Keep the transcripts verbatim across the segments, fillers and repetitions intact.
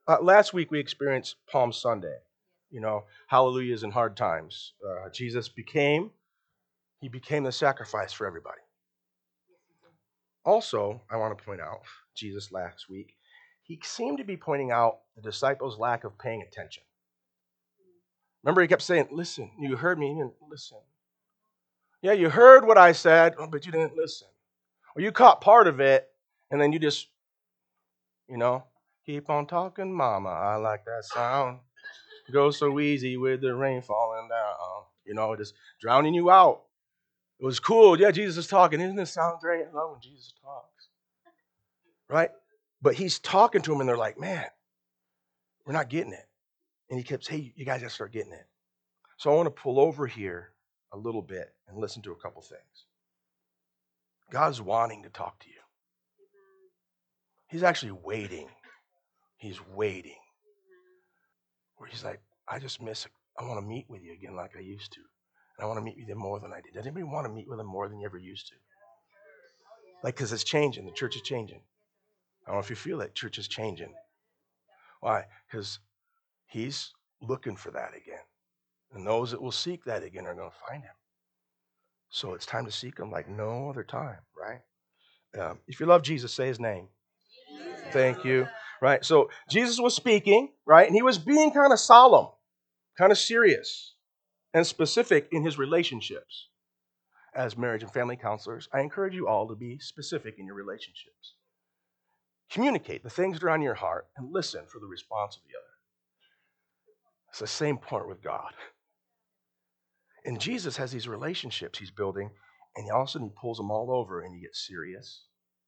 Uh, last week we experienced Palm Sunday. You know, hallelujahs in hard times. Uh, Jesus became, he became the sacrifice for everybody. Also, I want to point out, Jesus last week, he seemed to be pointing out the disciples' lack of paying attention. Remember, he kept saying, listen, you heard me, you didn't listen. Yeah, you heard what I said, but you didn't listen. Or you caught part of it, and then you just, you know, keep on talking, mama. I like that sound. Go so easy with the rain falling down. You know, just drowning you out. It was cool. Yeah, Jesus is talking. Isn't this sound great? I love when Jesus talks. Right? But he's talking to them, and they're like, man, we're not getting it. And he keeps, hey, you guys got to start getting it. So I want to pull over here a little bit and listen to a couple things. God's wanting to talk to you. He's actually waiting. He's waiting. Where he's like, I just miss it. I want to meet with you again like I used to. And I want to meet with you more than I did. Does anybody want to meet with him more than you ever used to? Like, because it's changing. The church is changing. I don't know if you feel that church is changing. Why? Because he's looking for that again. And those that will seek that again are going to find him. So it's time to seek him like no other time, right? Um, if you love Jesus, say his name. Jesus. Thank you. Right? So Jesus was speaking, right? And he was being kind of solemn, kind of serious, and specific in his relationships. As marriage and family counselors, I encourage you all to be specific in your relationships. Communicate the things that are on your heart and listen for the response of the other. It's the same point with God. And Jesus has these relationships he's building, and all of a sudden he pulls them all over and you get serious.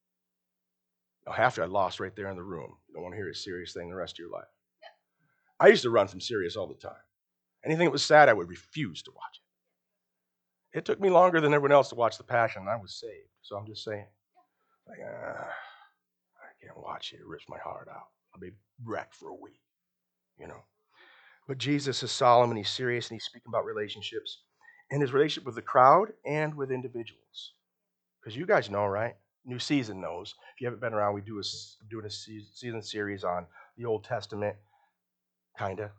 Now, half of it I lost right there in the room. You don't want to hear a serious thing the rest of your life. I used to run from serious all the time. Anything that was sad, I would refuse to watch it. It took me longer than everyone else to watch The Passion, and I was saved. So I'm just saying, like, ah, I can't watch it. It rips my heart out. I'll be wrecked for a week, you know. But Jesus is solemn and he's serious and he's speaking about relationships and his relationship with the crowd and with individuals. Because you guys know, right? New Season knows. If you haven't been around, we do a, doing a season series on the Old Testament, kind of.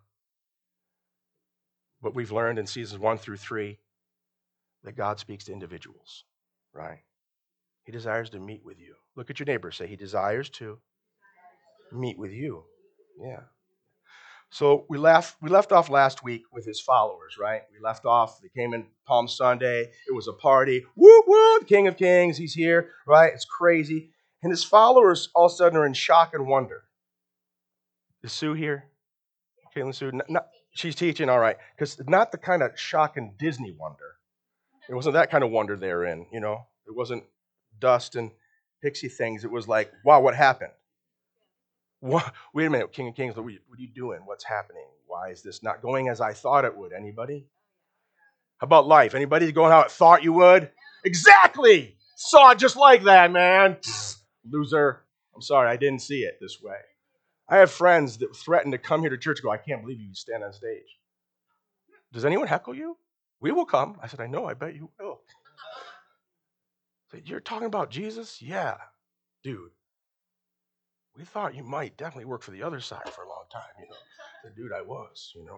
But we've learned in seasons one through three that God speaks to individuals, right? He desires to meet with you. Look at your neighbor. Say, he desires to meet with you. Yeah. So we left we left off last week with his followers, right? We left off, they came in Palm Sunday. It was a party. Woo, woo, the King of Kings, he's here, right? It's crazy. And his followers all of a sudden are in shock and wonder. Is Sue here? Caitlin Sue? Not, not, she's teaching, all right. Because not the kind of shock and Disney wonder. It wasn't that kind of wonder they're in, you know? It wasn't dust and pixie things. It was like, wow, what happened? What? Wait a minute, King of Kings, what are, you, what are you doing? What's happening? Why is this not going as I thought it would? Anybody? How about life? Anybody going how it thought you would? Exactly! Saw it just like that, man. Psst, loser. I'm sorry, I didn't see it this way. I have friends that threaten to come here to church and go, I can't believe you stand on stage. Does anyone heckle you? We will come. I said, I know, I bet you will. I said, you're talking about Jesus? Yeah. Dude, we thought you might definitely work for the other side for a long time, you know. I said, dude, I was, you know.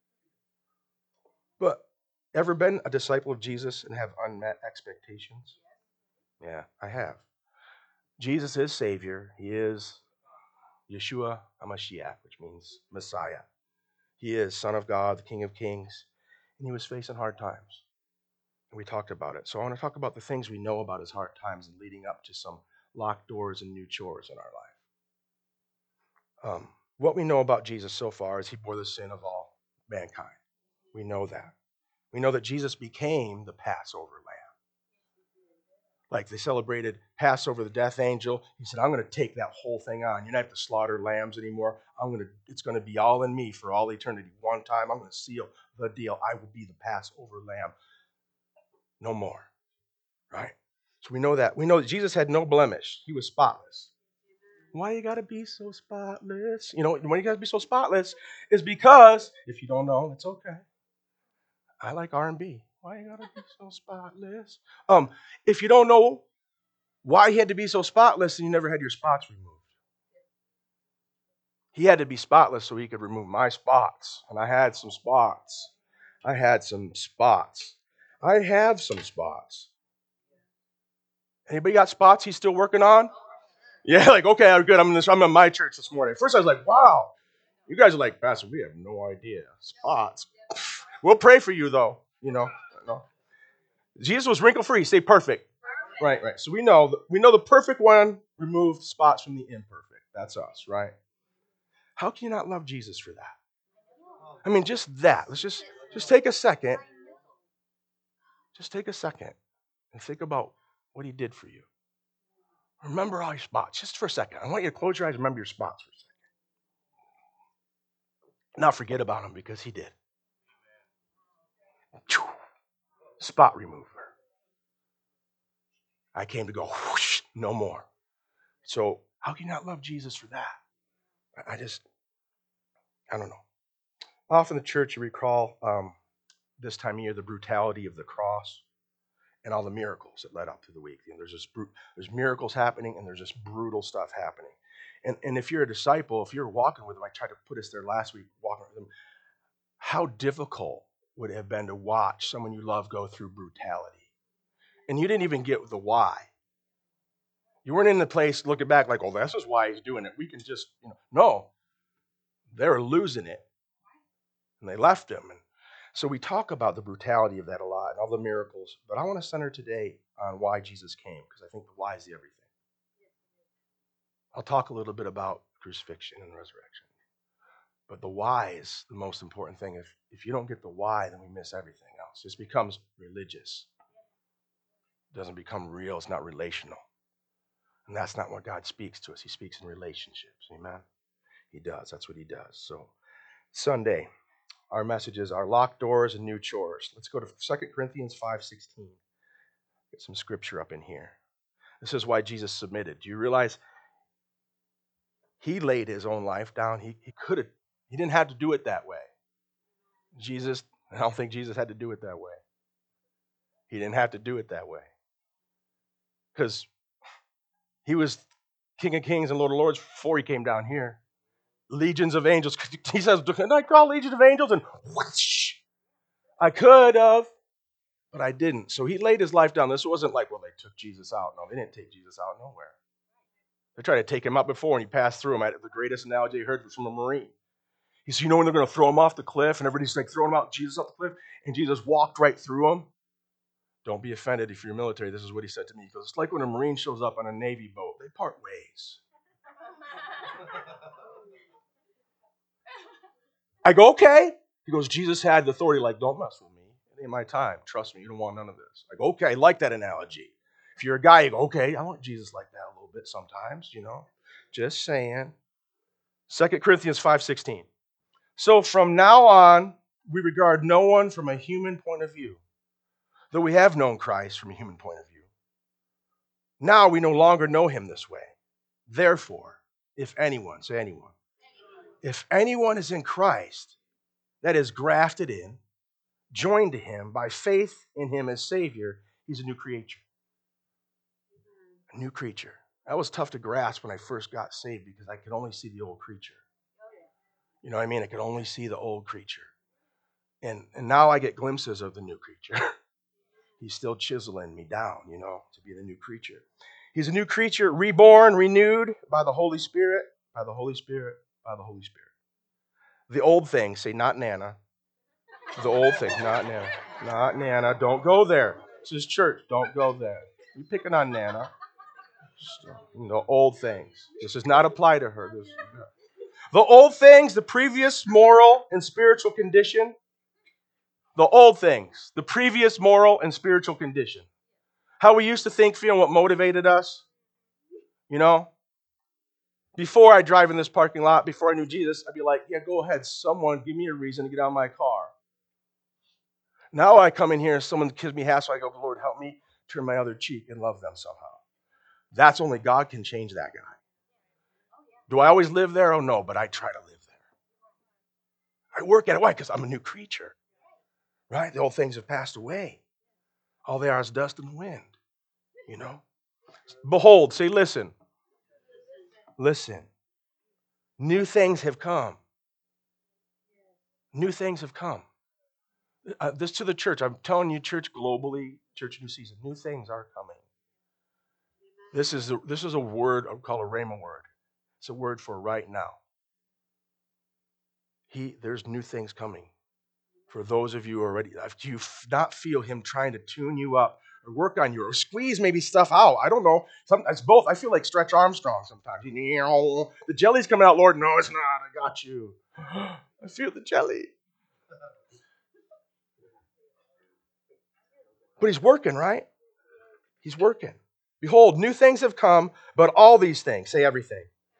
But ever been a disciple of Jesus and have unmet expectations? Yeah, I have. Jesus is Savior. He is Yeshua HaMashiach, which means Messiah. He is Son of God, the King of Kings, and he was facing hard times. And we talked about it. So I want to talk about the things we know about his hard times and leading up to some locked doors and new chores in our life. Um, what we know about Jesus so far is he bore the sin of all mankind. We know that. We know that Jesus became the Passover lamb. Like they celebrated Passover, the death angel. He said, I'm going to take that whole thing on. You don't have to slaughter lambs anymore. I'm going to, it's going to be all in me for all eternity. One time, I'm going to seal the deal. I will be the Passover lamb. No more. Right? So we know that. We know that Jesus had no blemish. He was spotless. Why you got to be so spotless? You know, when you got to be so spotless is because, if you don't know, it's okay. I like R and B. Why you got to be so spotless? Um, if you don't know why he had to be so spotless, and you never had your spots removed. He had to be spotless so he could remove my spots. And I had some spots. I had some spots. I have some spots. Anybody got spots he's still working on? Yeah, like, okay, I'm good. I'm in this. I'm in my church this morning. At first I was like, wow. You guys are like, Pastor, we have no idea. Spots. We'll pray for you though. You know. No. Jesus was wrinkle free. Stay perfect. Right, right. So we know we know the perfect one removed spots from the imperfect. That's us, right? How can you not love Jesus for that? I mean, just that. Let's just just take a second. Just take a second and think about what he did for you. Remember all your spots, just for a second. I want you to close your eyes and remember your spots for a second. Not forget about them because he did. Spot remover. I came to go, whoosh, no more. So how can you not love Jesus for that? I just, I don't know. Often in the church, you recall um, this time of year the brutality of the cross and all the miracles that led up to the week. You know, there's this bru- there's miracles happening and there's this brutal stuff happening. And, and if you're a disciple, if you're walking with them, I tried to put us there last week, walking with them, how difficult would it have been to watch someone you love go through brutality? And you didn't even get the why. You weren't in the place looking back like, oh, this is why he's doing it. We can just, you know, no. They were losing it. And they left him. And so we talk about the brutality of that a lot and all the miracles. But I want to center today on why Jesus came, because I think the why is the everything. I'll talk a little bit about crucifixion and resurrection. But the why is the most important thing. If, if you don't get the why, then we miss everything else. It just becomes religious. It doesn't become real. It's not relational. And that's not what God speaks to us. He speaks in relationships. Amen? He does. That's what he does. So Sunday, our messages are locked doors and new chores. Let's go to Second Corinthians five sixteen. Get some scripture up in here. This is why Jesus submitted. Do you realize he laid his own life down? He, he could have, he didn't have to do it that way. Jesus, I don't think Jesus had to do it that way. He didn't have to do it that way. Because he was King of Kings and Lord of Lords before he came down here. Legions of angels. He says, can I call legions of angels? And whoosh, I could have, but I didn't. So he laid his life down. This wasn't like, well, they took Jesus out. No, they didn't take Jesus out nowhere. They tried to take him out before, and he passed through him. I, the greatest analogy I heard was from a Marine. He said, you know when they're going to throw him off the cliff, and everybody's like throwing him out, Jesus off the cliff, and Jesus walked right through him? Don't be offended if you're military. This is what he said to me. He goes, it's like when a Marine shows up on a Navy boat. They part ways. I go, okay. He goes, Jesus had the authority, like, don't mess with me. It ain't my time. Trust me, you don't want none of this. I go, okay, I like that analogy. If you're a guy, you go, okay, I want Jesus like that a little bit sometimes, you know. Just saying. Second Corinthians five sixteen. So from now on, we regard no one from a human point of view, though we have known Christ from a human point of view. Now we no longer know him this way. Therefore, if anyone, say anyone, if anyone is in Christ, that is grafted in, joined to him by faith in him as Savior, he's a new creature. A new creature. That was tough to grasp when I first got saved because I could only see the old creature. You know what I mean? I could only see the old creature. And, and now I get glimpses of the new creature. He's still chiseling me down, you know, to be the new creature. He's a new creature, reborn, renewed by the Holy Spirit, by the Holy Spirit, by the Holy Spirit. The old things, say not Nana. The old thing, not Nana. Not Nana. Don't go there. This is church. Don't go there. You picking on Nana. The old things. This does not apply to her. This, the old things, the previous moral and spiritual condition. The old things, the previous moral and spiritual condition. How we used to think, feel, what motivated us. You know? Before I drive in this parking lot, before I knew Jesus, I'd be like, yeah, go ahead. Someone give me a reason to get out of my car. Now I come in here and someone gives me half, so I go, Lord, help me turn my other cheek and love them somehow. That's only God can change that guy. Do I always live there? Oh, no, but I try to live there. I work at it. Why? Because I'm a new creature. Right? The old things have passed away. All they are is dust and wind. You know? Behold, say listen. Listen. New things have come. New things have come. Uh, this to the church. I'm telling you, church globally, church new season. New things are coming. This is a, this is a word I call a rhema word. It's a word for right now. He there's new things coming. For those of you already, if you not feel him trying to tune you up or work on you or squeeze maybe stuff out, I don't know. Sometimes both. I feel like Stretch Armstrong sometimes. The jelly's coming out, Lord. No, it's not. I got you. I feel the jelly. But he's working, right? He's working. Behold, new things have come, but all these things, say everything.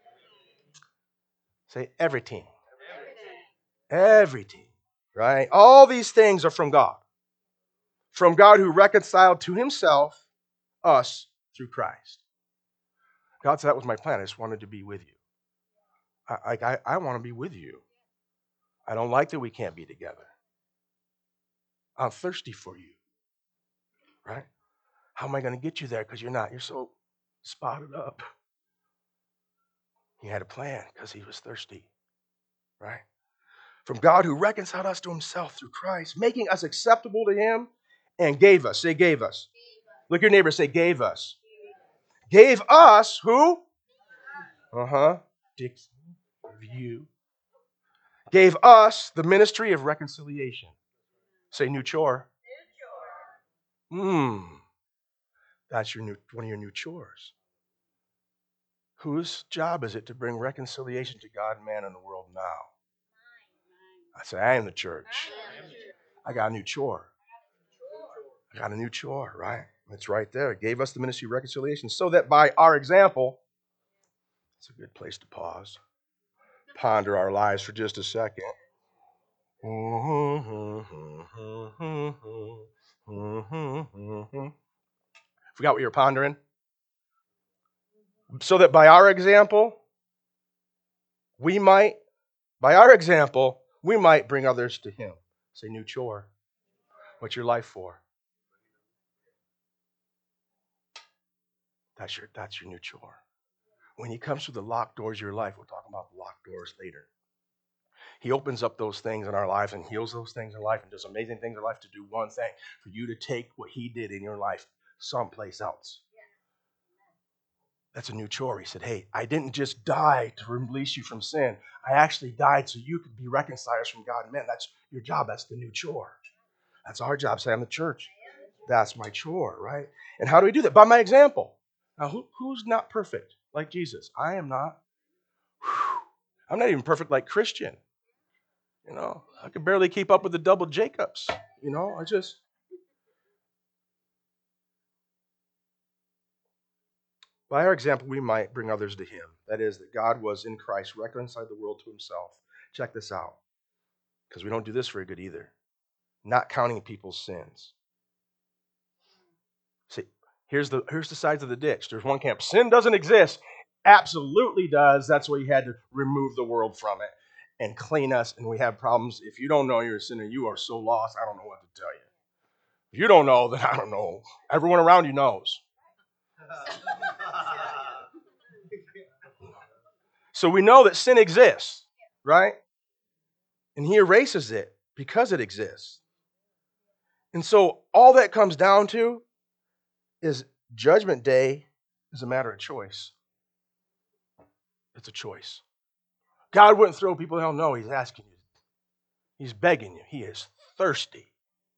Say everything. Everything, right? All these things are from God. From God who reconciled to himself us through Christ. God said that was my plan. I just wanted to be with you. I, I, I want to be with you. I don't like that we can't be together. I'm thirsty for you, right? How am I going to get you there? Because you're not. You're so spotted up. He had a plan because he was thirsty, right? From God who reconciled us to himself through Christ, making us acceptable to him and gave us. Say, gave us. Look at your neighbor, say, gave us. Gave us who? Uh-huh. Dick, you. Gave us the ministry of reconciliation. Say, new chore. Hmm. That's your new one of your new chores. Whose job is it to bring reconciliation to God, man, and the world now? I say, I am the church. I got a new chore. I got a new chore, right? It's right there. It gave us the ministry of reconciliation so that by our example, it's a good place to pause, ponder our lives for just a second. Forgot what you were pondering? So that by our example, we might, by our example, we might bring others to him. Say, new chore. What's your life for? That's your, that's your new chore. When he comes through the locked doors of your life, we'll talk about the locked doors later. He opens up those things in our lives and heals those things in life and does amazing things in life to do one thing, for you to take what he did in your life someplace else. That's a new chore. He said, hey, I didn't just die to release you from sin. I actually died so you could be reconciled from God and men. That's your job. That's the new chore. That's our job. Say, I'm the church. That's my chore, right? And how do we do that? By my example. Now, who, who's not perfect like Jesus? I am not. Whew. I'm not even perfect like Christian. You know, I can barely keep up with the double Jacobs. You know, I just... By our example, we might bring others to him. That is, that God was in Christ, reconciled the world to himself. Check this out, because we don't do this very good either. Not counting people's sins. See, here's the here's the sides of the ditch. There's one camp. Sin doesn't exist. Absolutely does. That's why he had to remove the world from it and clean us, and we have problems. If you don't know you're a sinner, you are so lost, I don't know what to tell you. If you don't know, then I don't know. Everyone around you knows. So we know that sin exists, right? And he erases it because it exists. And so all that comes down to is Judgment Day is a matter of choice. It's a choice. God wouldn't throw people down. No, he's asking you. He's begging you. He is thirsty.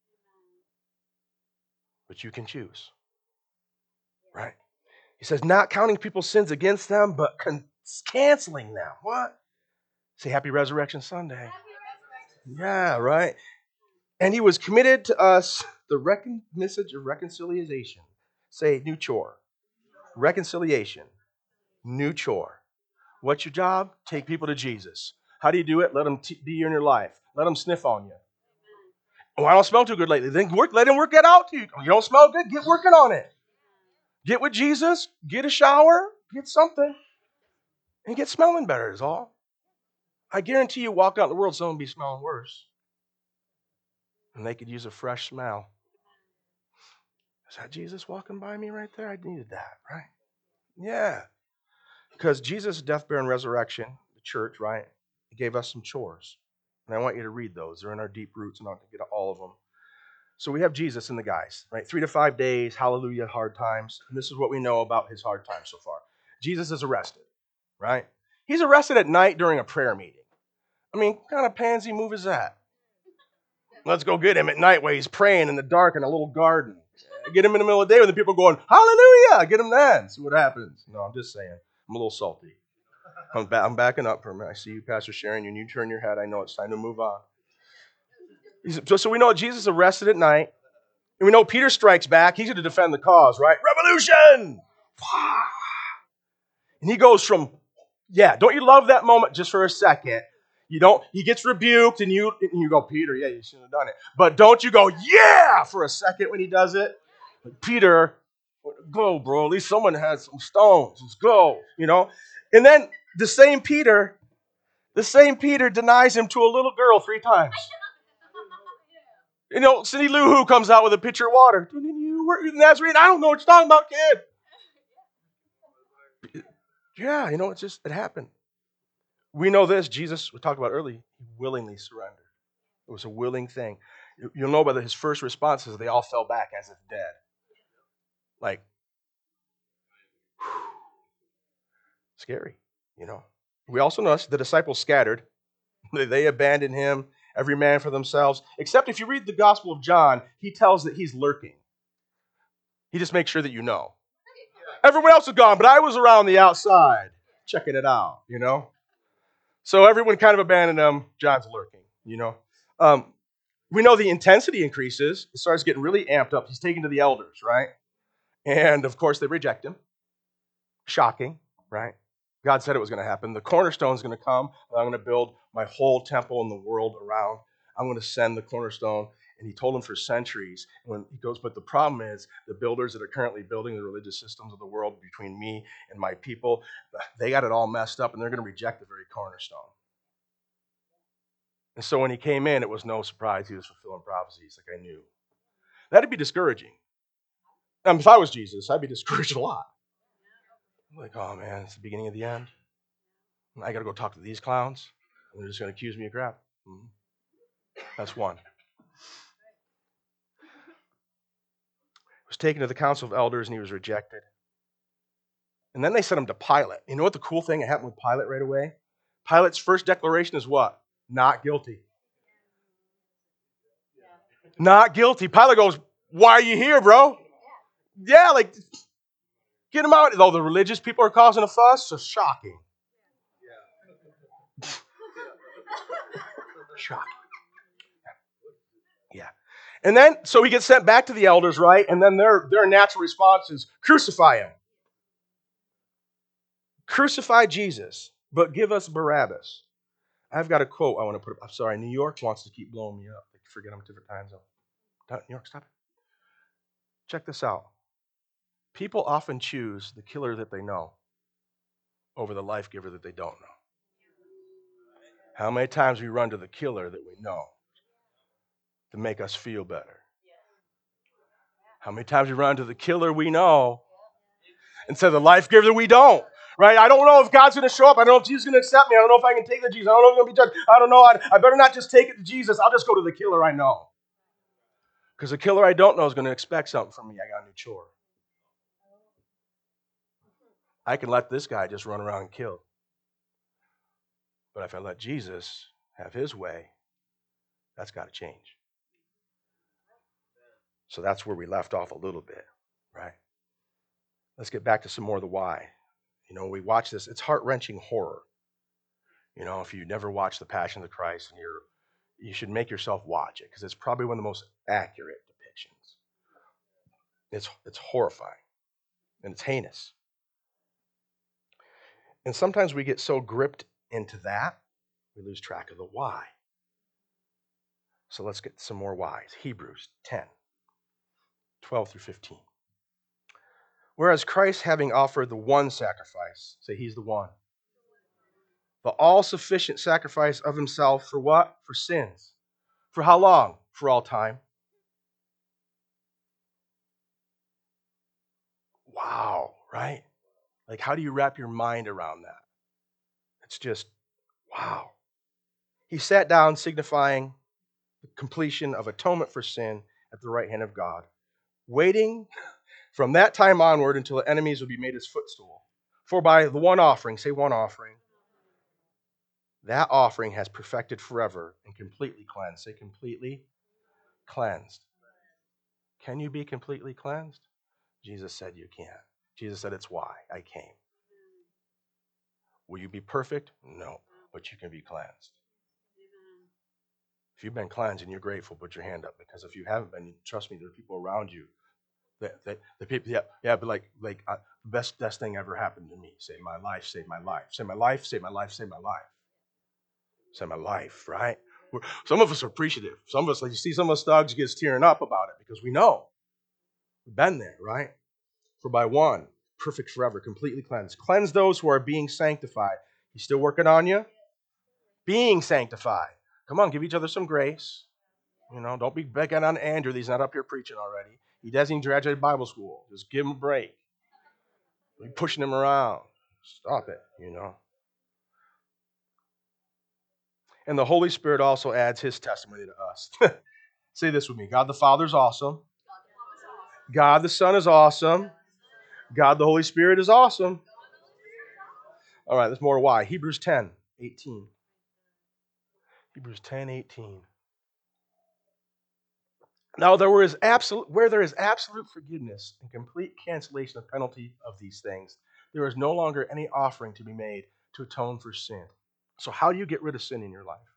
But you can choose. Right? He says, not counting people's sins against them, but con- canceling them. What? Say Happy Resurrection Sunday. Happy Resurrection. Yeah, right. And he was committed to us the recon- message of reconciliation. Say new chore. Reconciliation. New chore. What's your job? Take people to Jesus. How do you do it? Let them t- be in your life. Let them sniff on you. Oh, I don't smell too good lately. Then work. Let him work that out to you. You don't smell good? Get working on it. Get with Jesus. Get a shower. Get something. And get smelling better is all. I guarantee you walk out in the world, someone will be smelling worse. And they could use a fresh smell. Is that Jesus walking by me right there? I needed that, right? Yeah. Because Jesus' death, burial, and resurrection, the church, right, he gave us some chores. And I want you to read those. They're in our deep roots. I'm not going to get all of them. So we have Jesus and the guys, right? Three to five days, hallelujah, hard times. And this is what we know about his hard times so far. Jesus is arrested, right? He's arrested at night during a prayer meeting. I mean, what kind of pansy move is that? Let's go get him at night while he's praying in the dark in a little garden. Get him in the middle of the day when the people are going, hallelujah, get him then. See what happens. No, I'm just saying. I'm a little salty. I'm, ba- I'm backing up for a minute. I see you, Pastor Sharon. You need to turn your head. I know it's time to move on. So, so we know Jesus is arrested at night. And we know Peter strikes back. He's going to defend the cause, right? Revolution! And he goes from, yeah, don't you love that moment just for a second? You don't, he gets rebuked and you and you go, Peter, yeah, you shouldn't have done it. But don't you go, yeah, for a second when he does it? Like, Peter, go, bro. At least someone has some stones. Let's go, you know? And then the same Peter, the same Peter denies him to a little girl three times. You know, Cindy Lou Who comes out with a pitcher of water. You were Nazarene. I don't know what you're talking about, kid. Yeah, you know, it's just, it happened. We know this. Jesus, we talked about earlier, he willingly surrendered. It was a willing thing. You'll know by his first responses, they all fell back as if dead. Like, whew, scary, you know. We also notice the disciples scattered. They abandoned him, every man for themselves. Except if you read the Gospel of John, he tells that he's lurking. He just makes sure that you know. Everyone else is gone, but I was around the outside, checking it out, you know. So everyone kind of abandoned him. John's lurking, you know. Um, we know the intensity increases. It starts getting really amped up. He's taken to the elders, right? And, of course, they reject him. Shocking, right? God said it was going to happen. The cornerstone is going to come. And I'm going to build my whole temple in the world around. I'm going to send the cornerstone. And he told them for centuries. When he goes, but the problem is the builders that are currently building the religious systems of the world between me and my people, they got it all messed up, and they're going to reject the very cornerstone. And so when he came in, it was no surprise he was fulfilling prophecies like I knew. That'd be discouraging. I mean, if I was Jesus, I'd be discouraged a lot. Like, oh man, it's the beginning of the end. I got to go talk to these clowns. And they're just going to accuse me of crap. Mm-hmm. That's one. He was taken to the council of elders and he was rejected. And then they sent him to Pilate. You know what the cool thing that happened with Pilate right away? Pilate's first declaration is what? Not guilty. Not guilty. Pilate goes, why are you here, bro? Yeah, like, get him out. Though the religious people are causing a fuss, it's shocking. Shocking. Yeah. And then, so he gets sent back to the elders, right? And then their, their natural response is, crucify him. Crucify Jesus, but give us Barabbas. I've got a quote I want to put up. I'm sorry, New York wants to keep blowing me up. They forget I'm a different time zone. New York, stop it. Check this out. People often choose the killer that they know over the life giver that they don't know. How many times we run to the killer that we know to make us feel better? How many times we run to the killer we know instead of the life giver that we don't? Right? I don't know if God's going to show up. I don't know if Jesus is going to accept me. I don't know if I can take the Jesus. I don't know if I'm going to be judged. I don't know. I, I better not just take it to Jesus. I'll just go to the killer I know. Because the killer I don't know is going to expect something from me. I got a new chore. I can let this guy just run around and kill. But if I let Jesus have his way, that's got to change. So that's where we left off a little bit, right? Let's get back to some more of the why. You know, we watch this. It's heart-wrenching horror. You know, if you never watched The Passion of the Christ, and you're, you should make yourself watch it because it's probably one of the most accurate depictions. It's it's horrifying and it's heinous. And sometimes we get so gripped into that, we lose track of the why. So let's get some more whys. Hebrews ten, twelve through fifteen. Whereas Christ, having offered the one sacrifice, say he's the one, the all-sufficient sacrifice of himself for what? For sins. For how long? For all time. Wow, right? Like, how do you wrap your mind around that? It's just Wow. He sat down, signifying the completion of atonement for sin at the right hand of God, waiting from that time onward until the enemies would be made his footstool. For by the one offering, say one offering, that offering has perfected forever and completely cleansed. Say completely cleansed. Can you be completely cleansed? Jesus said you can't. Jesus said it's why I came. Will you be perfect? No, but you can be cleansed. If you've been cleansed and you're grateful, put your hand up, because if you haven't been, trust me, there are people around you that, that the people, yeah, yeah, but like, like uh, the best, best thing ever happened to me. Say my life, save my life, save my life, save my life, save my life, save my life. Right? We're, some of us are appreciative. Some of us, like you see, some of us dogs gets tearing up about it because we know we've been there, right? For by one, perfect forever, completely cleansed. Cleanse those who are being sanctified. He's still working on you? Being sanctified. Come on, give each other some grace. You know, don't be begging on Andrew. He's not up here preaching already. He doesn't even graduate Bible school. Just give him a break. Be pushing him around. Stop it, you know. And the Holy Spirit also adds his testimony to us. Say this with me. God the Father is awesome. God the Son is awesome. God the Holy Spirit is awesome. All right, there's more why. Hebrews ten, eighteen. Hebrews ten, eighteen. Now there is absolute, where there is absolute forgiveness and complete cancellation of penalty of these things, there is no longer any offering to be made to atone for sin. So how do you get rid of sin in your life?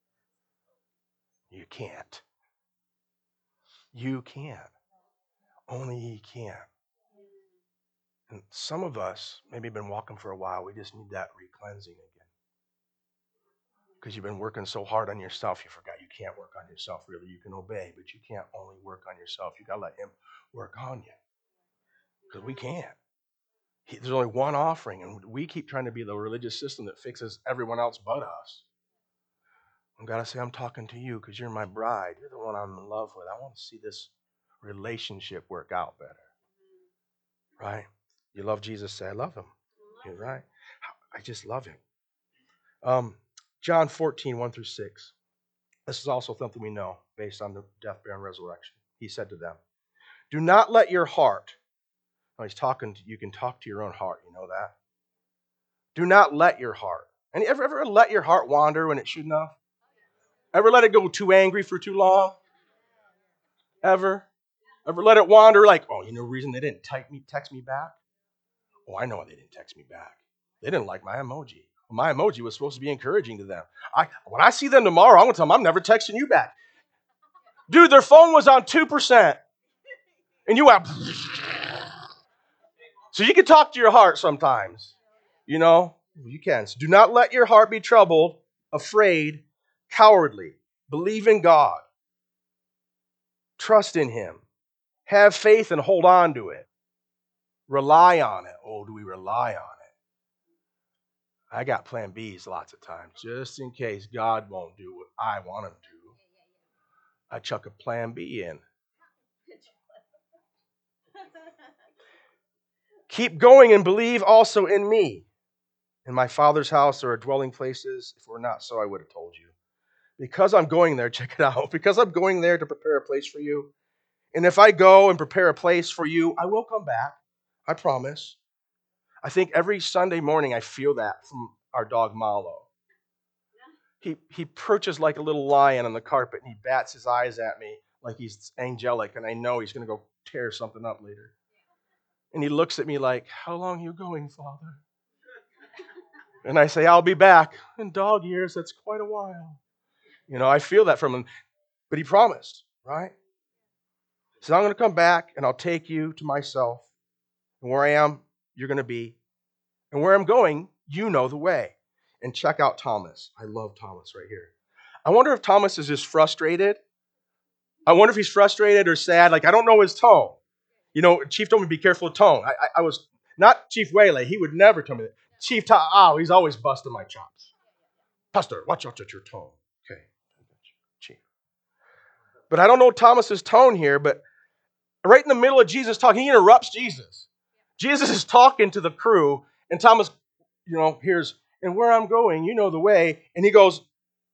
You can't. You can't. Only He can. And some of us, maybe been walking for a while, we just need that re-cleansing again. Because you've been working so hard on yourself, you forgot you can't work on yourself, really. You can obey, but you can't only work on yourself. You got to let Him work on you. Because we can't. He, there's only one offering, and we keep trying to be the religious system that fixes everyone else but us. I've got to say, I'm talking to you because you're my bride. You're the one I'm in love with. I want to see this relationship work out better. Right? You love Jesus, say, I love Him. You're right. I just love Him. Um, John fourteen, one through six. This is also something we know based on the death, burial, and resurrection. He said to them, do not let your heart, now he's talking to, you can talk to your own heart, you know that? Do not let your heart. And ever, ever let your heart wander when it shouldn't have? Ever let it go too angry for too long? Ever? Ever let it wander like, oh, you know the reason they didn't type me, text me back? Oh, I know why they didn't text me back. They didn't like my emoji. Well, my emoji was supposed to be encouraging to them. I, when I see them tomorrow, I'm going to tell them I'm never texting you back. Dude, their phone was on two percent. And you went, so you can talk to your heart sometimes. You know, you can. So do not let your heart be troubled, afraid, cowardly. Believe in God. Trust in Him. Have faith and hold on to it. Rely on it. Oh, do we rely on it? I got plan B's lots of times, just in case God won't do what I want Him to. I chuck a plan B in. Keep going and believe also in me. In my Father's house there are dwelling places. If it were not so, I would have told you. Because I'm going there, check it out. Because I'm going there to prepare a place for you. And if I go and prepare a place for you, I will come back. I promise. I think every Sunday morning I feel that from our dog Malo. He he perches like a little lion on the carpet and he bats his eyes at me like he's angelic, and I know he's going to go tear something up later. And he looks at me like, how long are you going, Father? And I say, I'll be back. In dog years, that's quite a while. You know, I feel that from him. But he promised, right? So I'm going to come back and I'll take you to myself. And where I am, you're going to be. And where I'm going, you know the way. And check out Thomas. I love Thomas right here. I wonder if Thomas is just frustrated. I wonder if he's frustrated or sad. Like, I don't know his tone. You know, Chief told me to be careful of tone. I, I, I was, not Chief Whaley. He would never tell me that. Chief, Ta- oh, he's always busting my chops. Pastor, watch out at your tone. Okay, Chief. But I don't know Thomas's tone here, but right in the middle of Jesus talking, he interrupts Jesus. Jesus is talking to the crew, and Thomas, you know, hears, and where I'm going, you know the way. And he goes,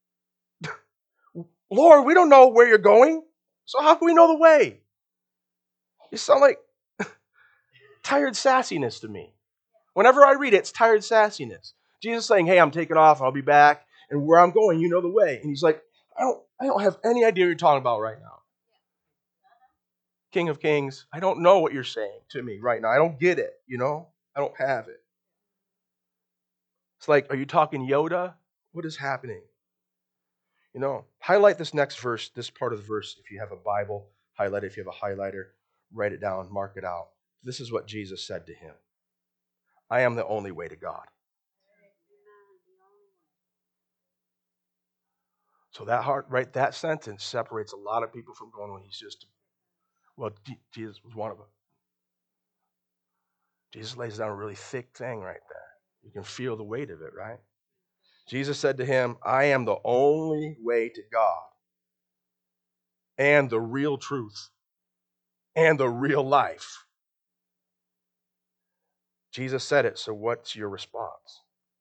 Lord, we don't know where you're going, so how can we know the way? You sound like tired sassiness to me. Whenever I read it, it's tired sassiness. Jesus saying, hey, I'm taking off, I'll be back, and where I'm going, you know the way. And he's like, I don't, I don't have any idea what you're talking about right now. King of Kings, I don't know what you're saying to me right now. I don't get it, you know? I don't have it. It's like, are you talking Yoda? What is happening? You know, highlight this next verse, this part of the verse. If you have a Bible, highlight it. If you have a highlighter, write it down, mark it out. This is what Jesus said to him. I am the only way to God. So that heart, right, that sentence separates a lot of people from going, well, he's just, well, Jesus was one of them. Jesus lays down a really thick thing right there. You can feel the weight of it, right? Jesus said to him, I am the only way to God and the real truth and the real life. Jesus said it, so what's your response?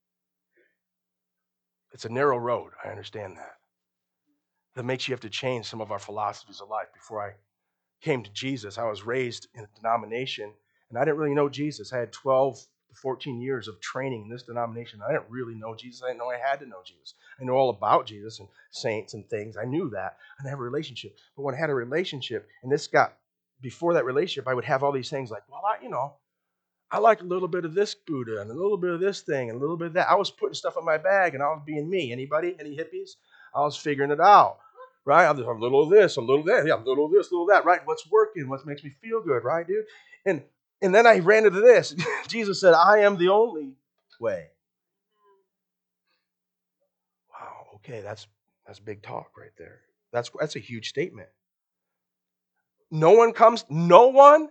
It's a narrow road, I understand that. That makes you have to change some of our philosophies of life. Before I came to Jesus, I was raised in a denomination, and I didn't really know Jesus. I had twelve to fourteen years of training in this denomination. I didn't really know Jesus. I didn't know I had to know Jesus. I know all about Jesus and saints and things. I knew that. I didn't have a relationship. But when I had a relationship, and this got, before that relationship, I would have all these things like, well, I, you know, I like a little bit of this Buddha and a little bit of this thing and a little bit of that. I was putting stuff in my bag and I was being me. Anybody? Any hippies? I was figuring it out, right? I'm a little of this, a little of that, yeah, a little of this, a little of that, right? What's working? What makes me feel good, right, dude? And and then I ran into this. Jesus said, I am the only way. Wow, okay, that's that's big talk right there. That's that's a huge statement. No one comes, no one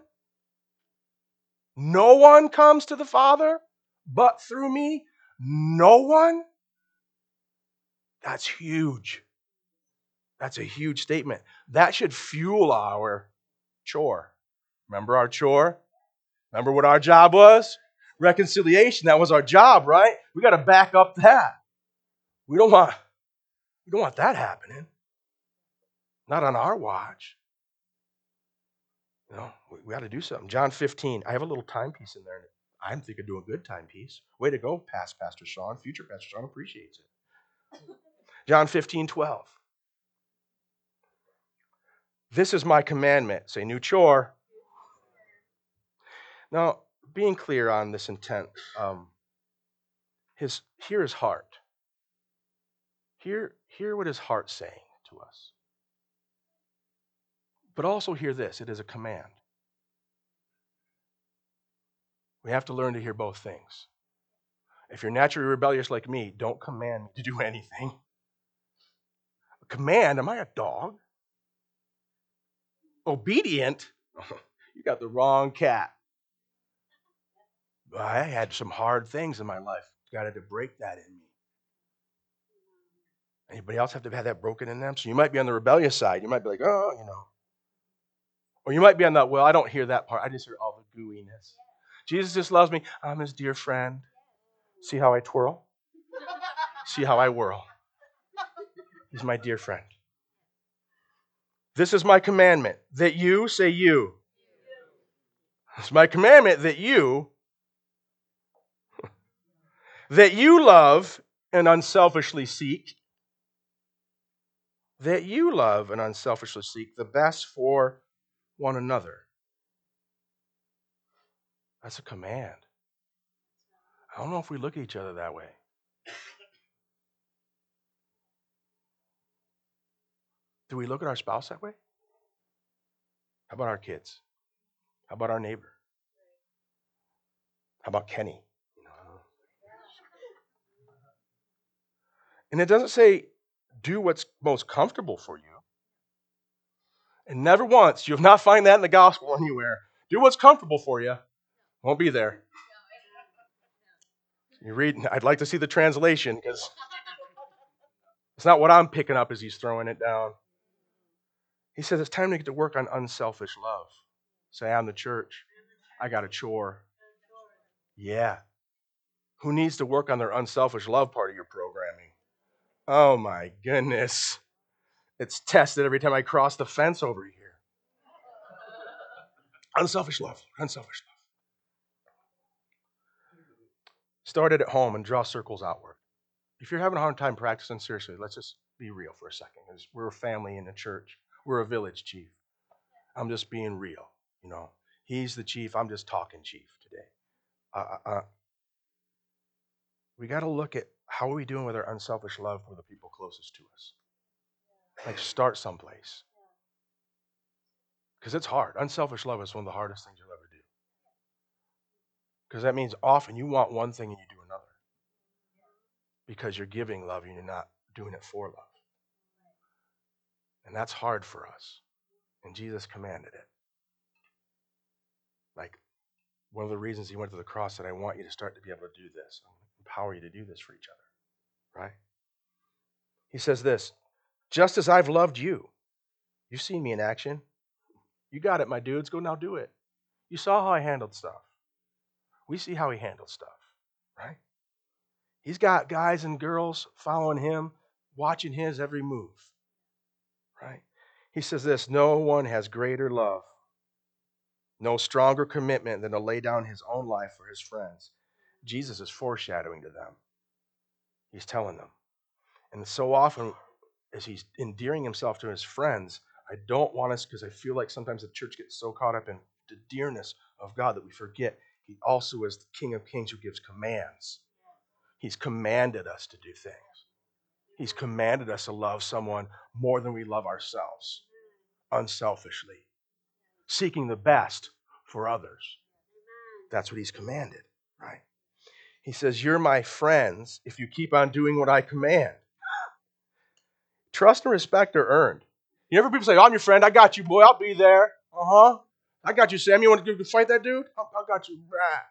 No one comes to the Father but through me. No one? That's huge. That's a huge statement. That should fuel our chore. Remember our chore? Remember what our job was? Reconciliation. That was our job, right? We got to back up that. We don't want we don't want that happening. Not on our watch. You know, we, we got to do something. John fifteen. I have a little timepiece in there. I'm thinking doing a good timepiece. Way to go, past Pastor Sean. Future Pastor Sean appreciates it. John fifteen, twelve. This is my commandment. Say, new chore. Now, being clear on this intent, um, his hear his heart. Hear, hear what his heart's saying to us. But also hear this, it is a command. We have to learn to hear both things. If you're naturally rebellious like me, don't command me to do anything. A command, am I a dog? Obedient? You got the wrong cat. I had some hard things in my life. Got to break that in me. Anybody else have to have that broken in them? So you might be on the rebellious side. You might be like, oh, you know. Or you might be on that, well, I don't hear that part. I just hear all the gooiness. Jesus just loves me. I'm his dear friend. See how I twirl? See how I whirl? He's my dear friend. This is my commandment, that you, say you. It's my commandment that you, that you love and unselfishly seek, that you love and unselfishly seek the best for one another. That's a command. I don't know if we look at each other that way. Do we look at our spouse that way? How about our kids? How about our neighbor? How about Kenny? And it doesn't say do what's most comfortable for you. And never once, you'll not find that in the gospel anywhere. Do what's comfortable for you. Won't be there. You read, I'd like to see the translation because it's not what I'm picking up as he's throwing it down. He says it's time to get to work on unselfish love. Say, I'm the church. I got a chore. Yeah. who needs to work on their unselfish love part of your programming. Oh my goodness. It's tested every time I cross the fence over here. Unselfish love. Unselfish love. Start it at home and draw circles outward. If you're having a hard time practicing, seriously, let's just be real for a second. We're a family in a church. We're a village chief. I'm just being real. You know, he's the chief. I'm just talking chief today. Uh, uh, we got to look at how are we doing with our unselfish love for the people closest to us. Like start someplace. Because it's hard. Unselfish love is one of the hardest things you'll ever do. Because that means often you want one thing and you do another. Because you're giving love and you're not doing it for love. And that's hard for us. And Jesus commanded it. Like, one of the reasons he went to the cross said, I want you to start to be able to do this. I empower you to do this for each other. Right? He says this, just as I've loved you. You've seen me in action. You got it, my dudes. Go now do it. You saw how I handled stuff. We see how he handled stuff. Right? He's got guys and girls following him, watching his every move. Right? He says this, no one has greater love, no stronger commitment than to lay down his own life for his friends. Jesus is foreshadowing to them. He's telling them. And so often, as he's endearing himself to his friends, I don't want us, because I feel like sometimes the church gets so caught up in the dearness of God that we forget he also is the King of Kings who gives commands. He's commanded us to do things. He's commanded us to love someone more than we love ourselves, unselfishly, seeking the best for others. That's what he's commanded, right? He says, you're my friends if you keep on doing what I command. Trust and respect are earned. You ever people say, oh, I'm your friend, I got you, boy, I'll be there. Uh-huh. I got you, Sam. You want to fight that dude? I, I got you.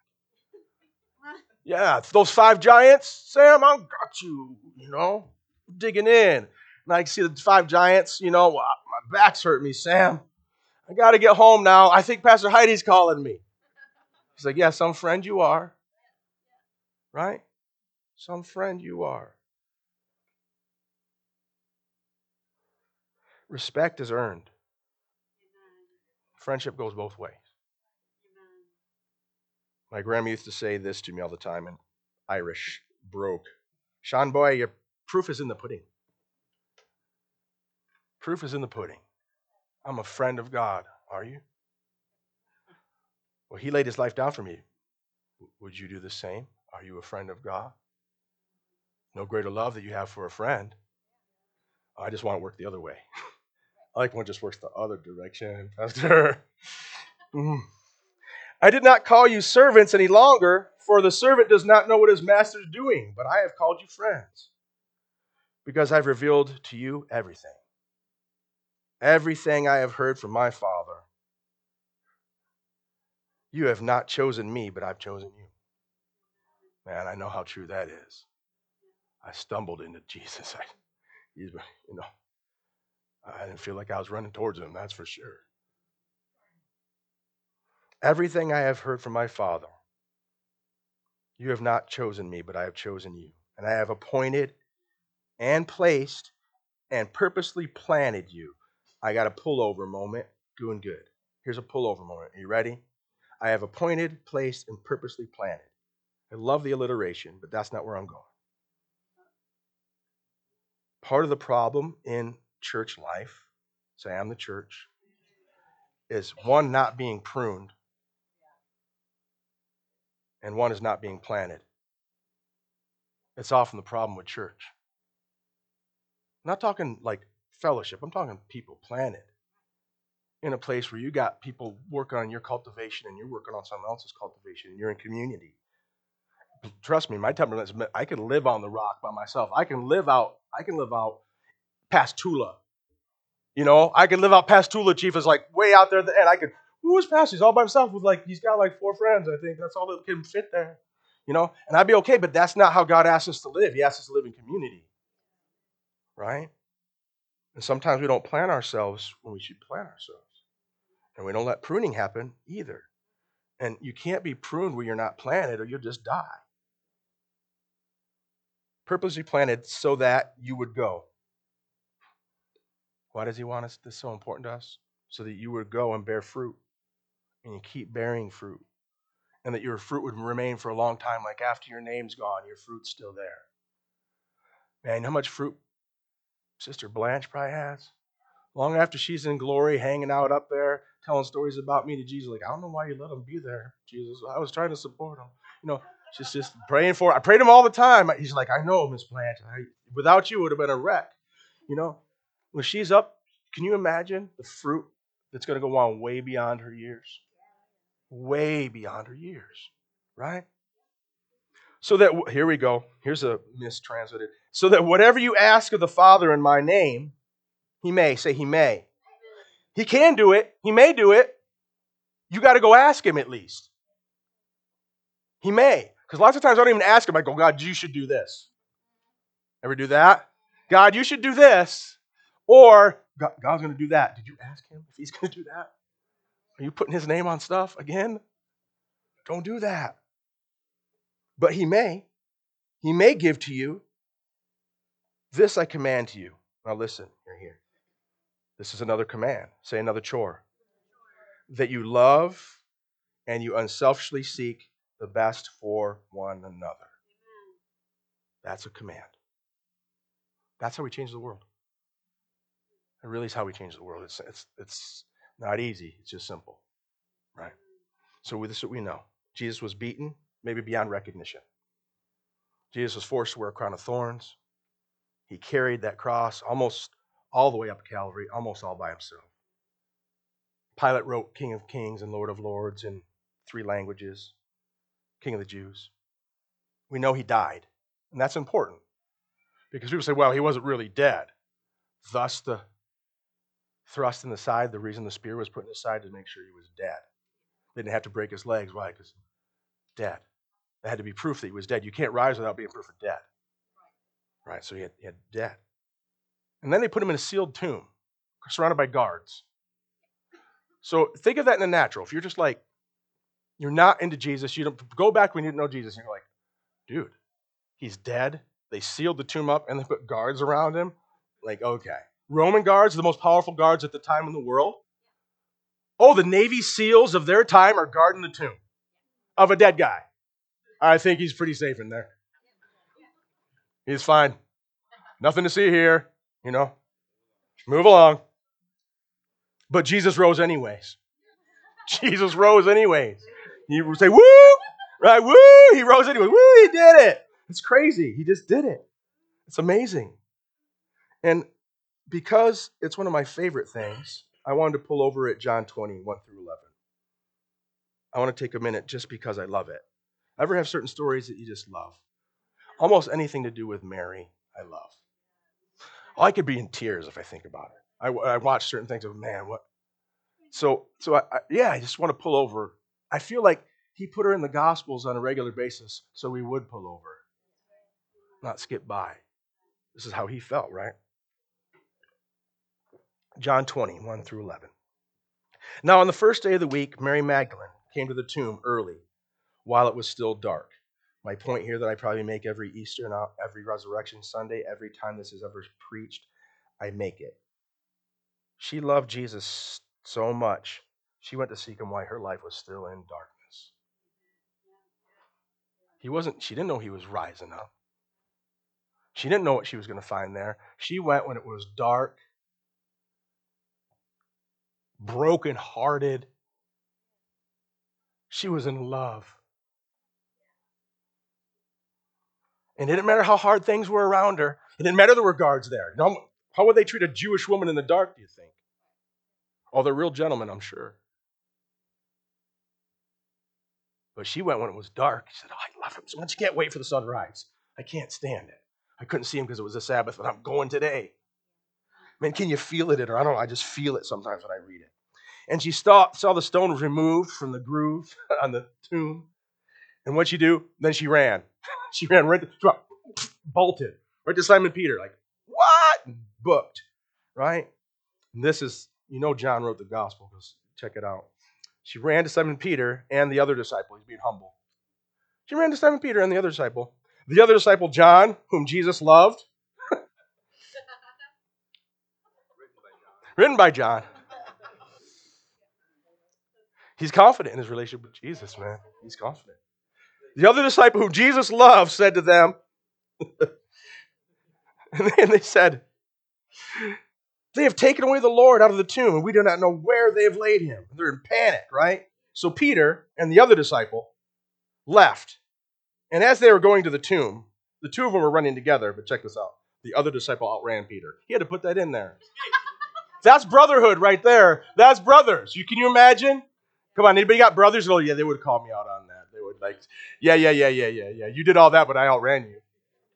Yeah, those five giants, Sam, I got you, you know, digging in. And I can see the five giants, you know, my back's hurting me, Sam. I got to get home now. I think Pastor Heidi's calling me. He's like, yeah, some friend you are. Right? Some friend you are. Respect is earned. Friendship goes both ways. My grandma used to say this to me all the time in Irish brogue. Sean boy, your proof is in the pudding. Proof is in the pudding. I'm a friend of God. Are you? Well, he laid his life down for me. Would you do the same? Are you a friend of God? No greater love that you have for a friend. I just want to work the other way. I like when it just works the other direction, Pastor. Mm. I did not call you servants any longer, for the servant does not know what his master is doing, but I have called you friends, because I've revealed to you everything. Everything I have heard from my Father. You have not chosen me, but I've chosen you. Man, I know how true that is. I stumbled into Jesus. I, you know, I didn't feel like I was running towards him, that's for sure. Everything I have heard from my Father. You have not chosen me, but I have chosen you. And I have appointed and placed and purposely planted you. I got a pullover moment. Doing good. Here's a pullover moment. Are you ready? I have appointed, placed, and purposely planted. I love the alliteration, but that's not where I'm going. Part of the problem in church life, say I'm the church, is one not being pruned and one is not being planted. It's often the problem with church. I'm not talking like fellowship. I'm talking people planted in a place where you got people working on your cultivation and you're working on someone else's cultivation and you're in community. Trust me, my temperament is I can live on the rock by myself. I can live out, I can live out past Tula. You know, I can live out past Tula. Chief is like way out there at the end. I could, who is past? He's all by himself with like, he's got like four friends, I think. That's all that can fit there. You know, and I'd be okay, but that's not how God asks us to live. He asks us to live in community. Right? And sometimes we don't plan ourselves when we should plan ourselves. And we don't let pruning happen either. And you can't be pruned where you're not planted or you'll just die. Purposely planted so that you would go. Why does he want us? This so important to us? So that you would go and bear fruit. And you keep bearing fruit. And that your fruit would remain for a long time. Like after your name's gone, your fruit's still there. Man, you know how much fruit Sister Blanche probably has? Long after she's in glory, hanging out up there, telling stories about me to Jesus. Like, I don't know why you let him be there, Jesus. I was trying to support him. You know, she's just praying for. I prayed him all the time. He's like, I know, Miss Blanche. I, without you, it would have been a wreck. You know, when she's up, can you imagine the fruit that's going to go on way beyond her years? Way beyond her years, right? So that, here we go. Here's a mistranslated. So that whatever you ask of the Father in my name, he may. Say he may. He can do it. He may do it. You got to go ask him at least. He may. Because lots of times I don't even ask him. I go, God, you should do this. Ever do that? God, you should do this. Or, God, God's going to do that. Did you ask him if he's going to do that? Are you putting his name on stuff again? Don't do that. But he may. He may give to you. This I command to you. Now listen, you're here. This is another command. Say another chore. That you love and you unselfishly seek the best for one another. That's a command. That's how we change the world. It really is how we change the world. It's it's it's not easy. It's just simple, right? So this is what we know. Jesus was beaten, maybe beyond recognition. Jesus was forced to wear a crown of thorns. He carried that cross almost all the way up Calvary, almost all by himself. Pilate wrote King of Kings and Lord of Lords in three languages, King of the Jews. We know he died, and that's important because people say, well, he wasn't really dead. Thus the thrust in the side, the reason the spear was put in his side to make sure he was dead. They didn't have to break his legs. Why? Because dead. There had to be proof that he was dead. You can't rise without being proof of dead. Right, so he had, he had dead. And then they put him in a sealed tomb, surrounded by guards. So think of that in the natural. If you're just like, you're not into Jesus, you don't go back when you didn't know Jesus, and you're like, dude, he's dead. They sealed the tomb up and they put guards around him. Like, okay. Roman guards are the most powerful guards at the time in the world. Oh, the Navy SEALs of their time are guarding the tomb of a dead guy. I think he's pretty safe in there. He's fine. Nothing to see here, you know. Move along. But Jesus rose anyways. Jesus rose anyways. You say, woo! Right, woo! He rose anyway. Woo! He did it. It's crazy. He just did it. It's amazing. And because it's one of my favorite things, I wanted to pull over at John twenty, one through eleven. I want to take a minute just because I love it. Ever have certain stories that you just love? Almost anything to do with Mary, I love. Oh, I could be in tears if I think about it. I, I watch certain things of, man, what? So, so I, I, yeah, I just want to pull over. I feel like he put her in the Gospels on a regular basis so we would pull over, not skip by. This is how he felt, right? John twenty, one through eleven. Now, on the first day of the week, Mary Magdalene came to the tomb early, while it was still dark. My point here that I probably make every Easter and every Resurrection Sunday, every time this is ever preached, I make it. She loved Jesus so much, she went to seek him while her life was still in darkness. He wasn't, she didn't know he was rising up. She didn't know what she was going to find there. She went when it was dark, broken-hearted. She was in love. And it didn't matter how hard things were around her. It didn't matter there were guards there. How would they treat a Jewish woman in the dark, do you think? Oh, they're real gentlemen, I'm sure. But she went when it was dark. She said, oh, I love him so much. I can't wait for the sunrise. I can't stand it. I couldn't see him because it was a Sabbath, but I'm going today. Man, can you feel it in her? I don't know. I just feel it sometimes when I read it. And she saw, saw the stone was removed from the groove on the tomb. And what'd she do? Then she ran. She ran right, to, bolted, right to Simon Peter. Like, what? Booked, right? And this is, you know John wrote the gospel, because check it out. She ran to Simon Peter and the other disciple. He's being humble. She ran to Simon Peter and the other disciple. The other disciple, John, whom Jesus loved, written by John. He's confident in his relationship with Jesus, man. He's confident. The other disciple whom Jesus loved said to them, and they said, they have taken away the Lord out of the tomb, and we do not know where they have laid him. They're in panic, right? So Peter and the other disciple left. And as they were going to the tomb, the two of them were running together, but check this out. The other disciple outran Peter. He had to put that in there. That's brotherhood right there. That's brothers. You Can you imagine? Come on, anybody got brothers? Oh, yeah, they would call me out on that. They would like, yeah, yeah, yeah, yeah, yeah, yeah. You did all that, but I outran you.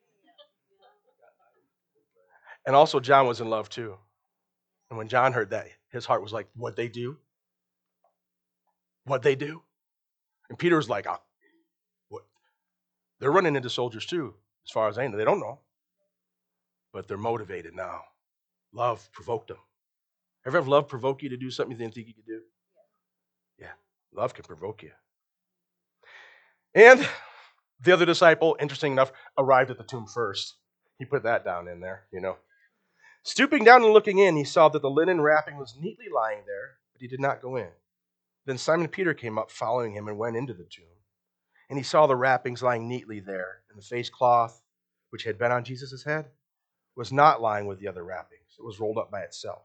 And also, John was in love too. And when John heard that, his heart was like, what'd they do? What'd they do? And Peter was like, oh, what? They're running into soldiers too, as far as I know. They don't know. But they're motivated now. Love provoked them. Ever have love provoke you to do something you didn't think you could do? Yeah, love can provoke you. And the other disciple, interesting enough, arrived at the tomb first. He put that down in there, you know. Stooping down and looking in, he saw that the linen wrapping was neatly lying there, but he did not go in. Then Simon Peter came up, following him, and went into the tomb. And he saw the wrappings lying neatly there, and the face cloth, which had been on Jesus' head, was not lying with the other wrappings. It was rolled up by itself.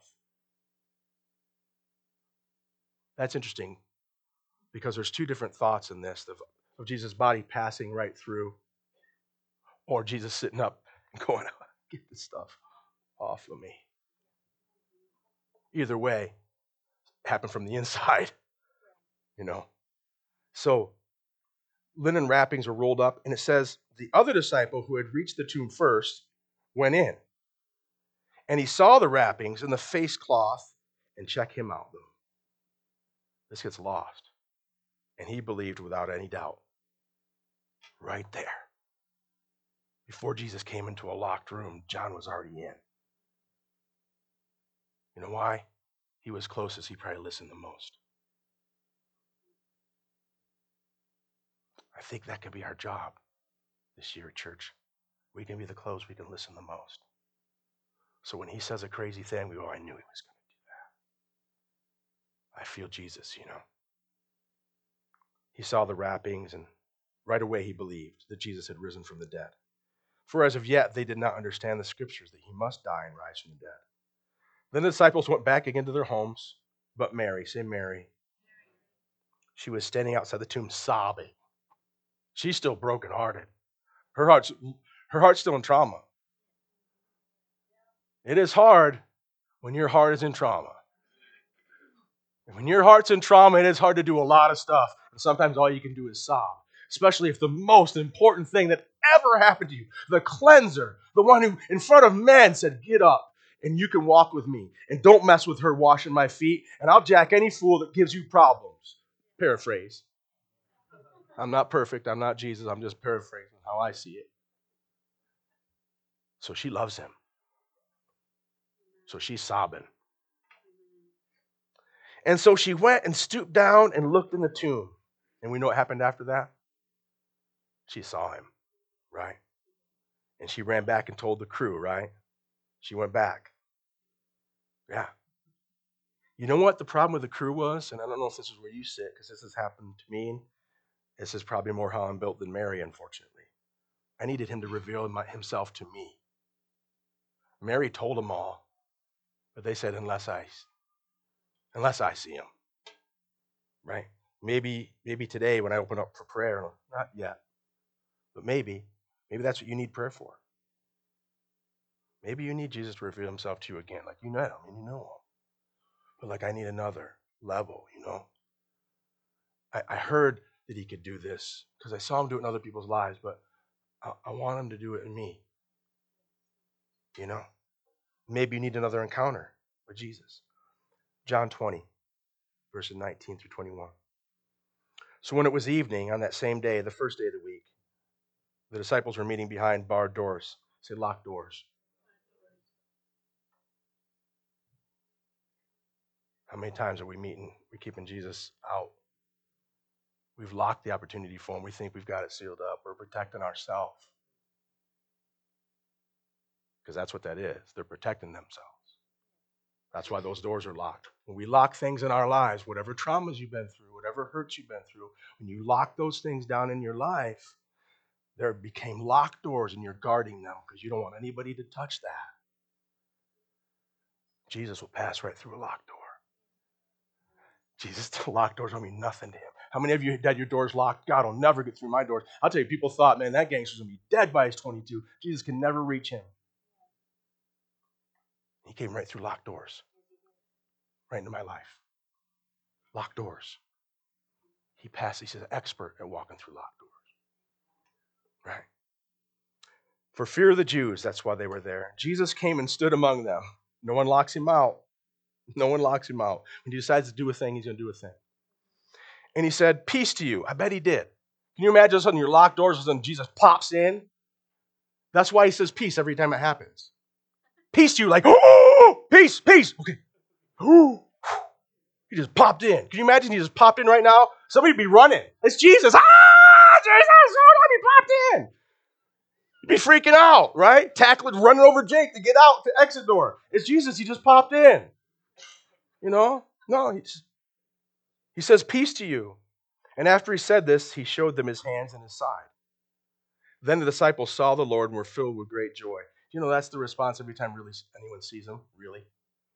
That's interesting, because there's two different thoughts in this, of, of Jesus' body passing right through, or Jesus sitting up and going, get this stuff off of me. Either way, it happened from the inside, you know. So linen wrappings were rolled up, and it says the other disciple who had reached the tomb first went in, and he saw the wrappings and the face cloth, and check him out, though. This gets lost. And he believed without any doubt. Right there. Before Jesus came into a locked room, John was already in. You know why? He was closest. He probably listened the most. I think that could be our job this year at church. We can be the close. We can listen the most. So when he says a crazy thing, we go, I knew he was going to do that. I feel Jesus, you know. He saw the wrappings, and right away he believed that Jesus had risen from the dead. For as of yet they did not understand the scriptures that he must die and rise from the dead. Then the disciples went back again to their homes, but Mary, say Mary, she was standing outside the tomb sobbing. She's still brokenhearted. Her heart's, her heart's still in trauma. It is hard when your heart is in trauma. And when your heart's in trauma, it is hard to do a lot of stuff. And sometimes all you can do is sob. Especially if the most important thing that ever happened to you, the cleanser, the one who in front of men said, get up and you can walk with me. And don't mess with her washing my feet. And I'll jack any fool that gives you problems. Paraphrase. I'm not perfect. I'm not Jesus. I'm just paraphrasing how I see it. So she loves him. So she's sobbing. And so she went and stooped down and looked in the tomb. And we know what happened after that? She saw him, right? And she ran back and told the crew, right? She went back. Yeah. You know what the problem with the crew was? And I don't know if this is where you sit, because this has happened to me. This is probably more how I'm built than Mary, unfortunately. I needed him to reveal himself to me. Mary told them all, but they said, unless I, unless I see him, right? Maybe, maybe today when I open up for prayer, not yet, but maybe, maybe that's what you need prayer for. Maybe you need Jesus to reveal himself to you again. Like, you know him and you know him. But like, I need another level, you know? I, I heard that he could do this because I saw him do it in other people's lives, but I, I want him to do it in me. You know? Maybe you need another encounter with Jesus. John twenty, verses nineteen through twenty-one. So when it was evening on that same day, the first day of the week, the disciples were meeting behind barred doors. Say locked doors. How many times are we meeting? We're keeping Jesus out. We've locked the opportunity for him. We think we've got it sealed up. We're protecting ourselves. Because that's what that is. They're protecting themselves. That's why those doors are locked. When we lock things in our lives, whatever traumas you've been through, whatever hurts you've been through, when you lock those things down in your life, there became locked doors and you're guarding them because you don't want anybody to touch that. Jesus will pass right through a locked door. Jesus, the locked doors don't mean nothing to him. How many of you had your doors locked? God will never get through my doors. I'll tell you, people thought, man, that gangster's going to be dead by his twenty-two. Jesus can never reach him. He came right through locked doors, right into my life. Locked doors. He passed, he's an expert at walking through locked doors. Right? For fear of the Jews, that's why they were there. Jesus came and stood among them. No one locks him out. No one locks him out. When he decides to do a thing, he's going to do a thing. And he said, peace to you. I bet he did. Can you imagine all of a sudden your locked doors, all of a sudden Jesus pops in? That's why he says peace every time it happens. Peace to you, like, oh, peace, peace. Okay. Ooh. He just popped in. Can you imagine he just popped in right now? Somebody would be running. It's Jesus. Ah, Jesus, hold on, he popped in. You'd be freaking out, right? Tackling, running over Jake to get out to exit door. It's Jesus. He just popped in. You know? No, he, just, he says, peace to you. And after he said this, he showed them his hands and his side. Then the disciples saw the Lord and were filled with great joy. You know, that's the response every time really anyone sees him, really.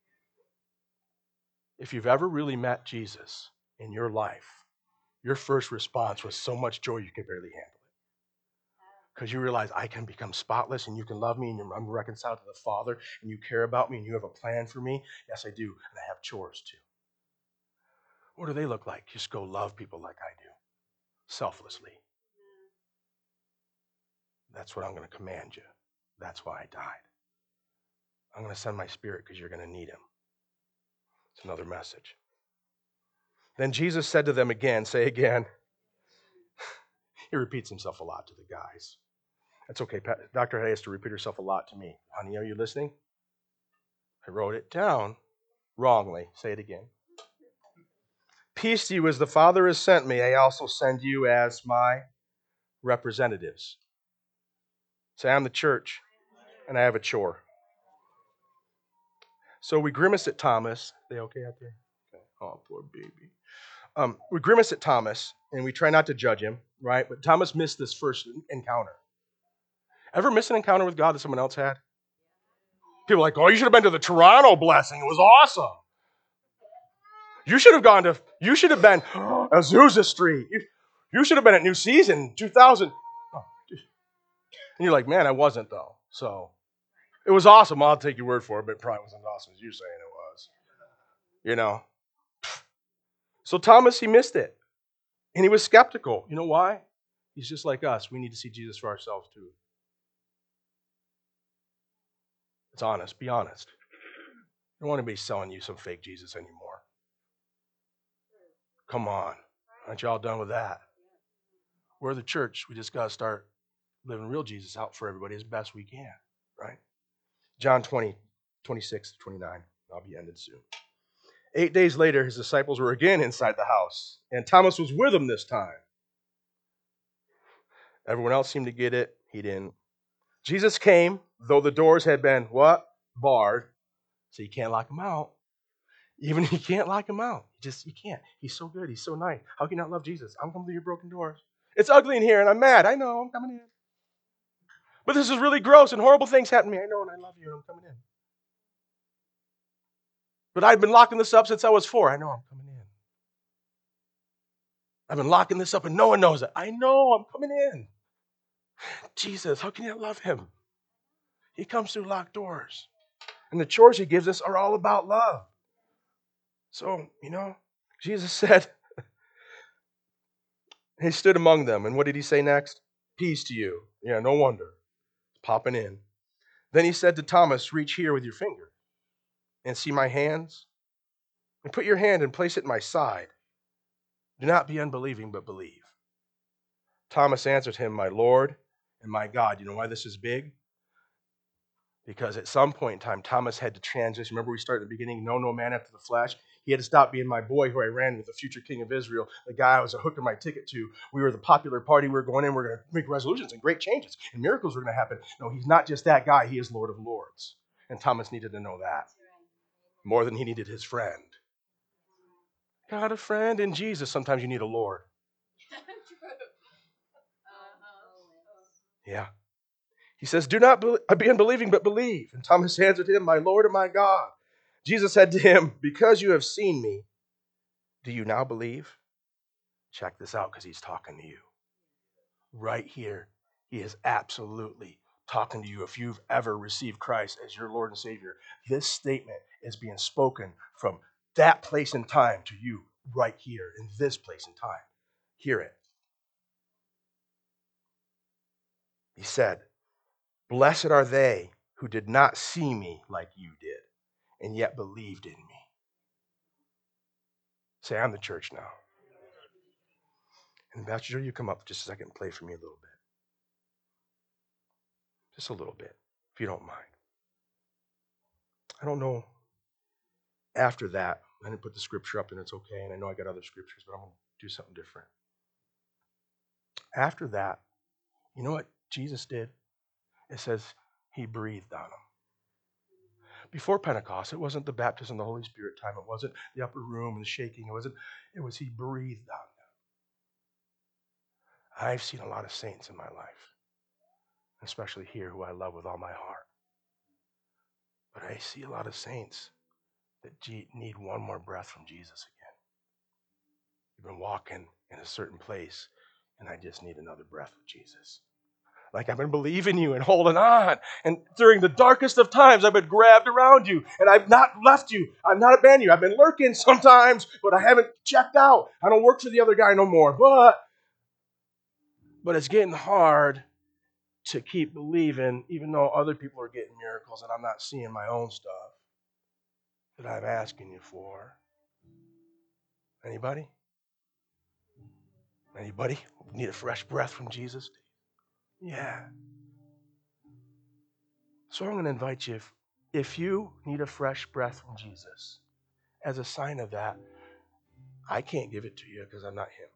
If you've ever really met Jesus in your life, your first response was so much joy you could barely handle it. Because you realize I can become spotless and you can love me and I'm reconciled to the Father and you care about me and you have a plan for me. Yes, I do. And I have chores too. What do they look like? Just go love people like I do, selflessly. That's what I'm going to command you. That's why I died. I'm going to send my Spirit because you're going to need him. It's another message. Then Jesus said to them again, say again. He repeats himself a lot to the guys. That's okay. Doctor has to repeat herself a lot to me. Honey, are you listening? I wrote it down wrongly. Say it again. Peace to you, as the Father has sent me, I also send you as my representatives. Say, I'm the church, and I have a chore. So we grimace at Thomas. They okay out there? Okay. Oh, poor baby. Um, we grimace at Thomas, and we try not to judge him, right? But Thomas missed this first encounter. Ever miss an encounter with God that someone else had? People are like, oh, you should have been to the Toronto blessing. It was awesome. You should have gone to, you should have been at Azusa Street. You, you should have been at New Season two thousand. Oh, and you're like, man, I wasn't though. So it was awesome. I'll take your word for it, but it probably wasn't as awesome as you're saying it was. You know? So Thomas, he missed it. And he was skeptical. You know why? He's just like us. We need to see Jesus for ourselves too. It's honest. Be honest. I don't want anybody selling you some fake Jesus anymore. Come on. Aren't you all done with that? We're the church. We just got to start living real Jesus out for everybody as best we can, right? John twenty, twenty-six to twenty-nine. I'll be ended soon. Eight days later, his disciples were again inside the house, and Thomas was with them this time. Everyone else seemed to get it. He didn't. Jesus came, though the doors had been, what? Barred. So you can't lock them out. Even you can't lock him out. You just, you can't. He's so good. He's so nice. How can you not love Jesus? I'm coming through your broken doors. It's ugly in here, and I'm mad. I know. I'm coming in. But this is really gross, and horrible things happen to me. I know, and I love you, and I'm coming in. But I've been locking this up since I was four. I know, I'm coming in. I've been locking this up, and no one knows it. I know, I'm coming in. Jesus, how can you not love him? He comes through locked doors. And the chores he gives us are all about love. So, you know, Jesus said, he stood among them. And what did he say next? Peace to you. Yeah, no wonder. Popping in. Then he said to Thomas, reach here with your finger and see my hands. And put your hand and place it in my side. Do not be unbelieving, but believe. Thomas answered him, my Lord and my God. You know why this is big? Because at some point in time, Thomas had to transition. Remember, we started at the beginning, no, no man after the flesh. He had to stop being my boy who I ran with, the future king of Israel, the guy I was hooking my ticket to. We were the popular party. We were going in. We we're going to make resolutions and great changes, and miracles were going to happen. No, he's not just that guy. He is Lord of Lords. And Thomas needed to know that more than he needed his friend. Got a friend in Jesus. Sometimes you need a Lord. Yeah. He says, do not be unbelieving, but believe. And Thomas answered him, my Lord and my God. Jesus said to him, because you have seen me, do you now believe? Check this out, because he's talking to you. Right here, he is absolutely talking to you. If you've ever received Christ as your Lord and Savior, this statement is being spoken from that place and time to you right here in this place and time. Hear it. He said, blessed are they who did not see me like you did, and yet believed in me. Say, I'm the church now. And Pastor Joe, you come up just a second and play for me a little bit. Just a little bit, if you don't mind. I don't know. After that, I didn't put the scripture up, and it's okay, and I know I got other scriptures, but I'm going to do something different. After that, you know what Jesus did? It says he breathed on them. Before Pentecost, it wasn't the baptism of the Holy Spirit time. It wasn't the upper room and the shaking. It wasn't. It was he breathed on them. I've seen a lot of saints in my life, especially here, who I love with all my heart. But I see a lot of saints that need one more breath from Jesus again. You've been walking in a certain place, and I just need another breath with Jesus. Like I've been believing you and holding on. And during the darkest of times, I've been grabbed around you. And I've not left you. I've not abandoned you. I've been lurking sometimes, but I haven't checked out. I don't work for the other guy no more. But, but it's getting hard to keep believing, even though other people are getting miracles and I'm not seeing my own stuff that I'm asking you for. Anybody? Anybody need a fresh breath from Jesus? Yeah. So I'm going to invite you, if, if you need a fresh breath from Jesus, as a sign of that, I can't give it to you because I'm not him.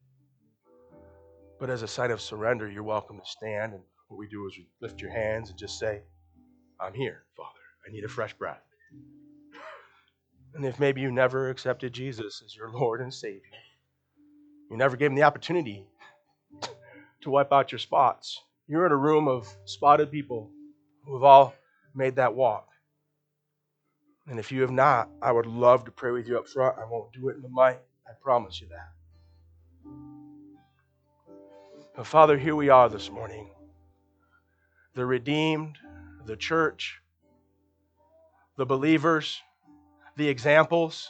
But as a sign of surrender, you're welcome to stand. And what we do is we lift your hands and just say, I'm here, Father. I need a fresh breath. And if maybe you never accepted Jesus as your Lord and Savior, you never gave him the opportunity to wipe out your spots. You're in a room of spotted people who have all made that walk. And if you have not, I would love to pray with you up front. I won't do it in the mic. I promise you that. But Father, here we are this morning. The redeemed, the church, the believers, the examples,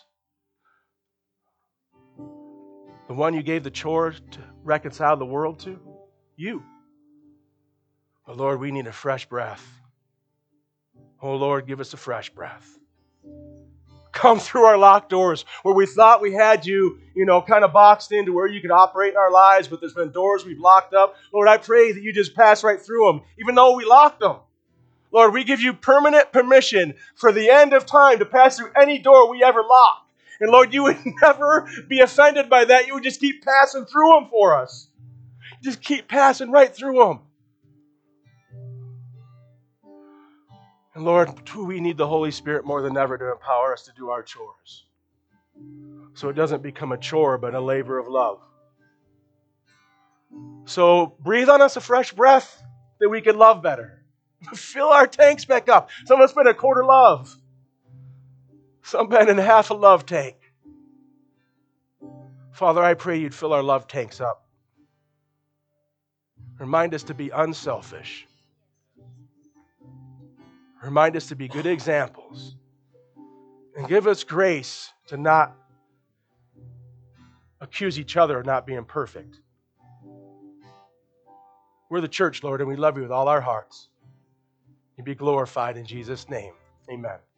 the one you gave the chore to reconcile the world to, you. But Lord, we need a fresh breath. Oh Lord, give us a fresh breath. Come through our locked doors where we thought we had you, you know, kind of boxed into where you could operate in our lives, but there's been doors we've locked up. Lord, I pray that you just pass right through them, even though we locked them. Lord, we give you permanent permission for the end of time to pass through any door we ever lock. And Lord, you would never be offended by that. You would just keep passing through them for us. Just keep passing right through them. And Lord, we need the Holy Spirit more than ever to empower us to do our chores. So it doesn't become a chore, but a labor of love. So breathe on us a fresh breath that we can love better. Fill our tanks back up. Some of us been a quarter love. Some been in half a love tank. Father, I pray you'd fill our love tanks up. Remind us to be unselfish. Remind us to be good examples. And give us grace to not accuse each other of not being perfect. We're the church, Lord, and we love you with all our hearts. You be glorified in Jesus' name. Amen.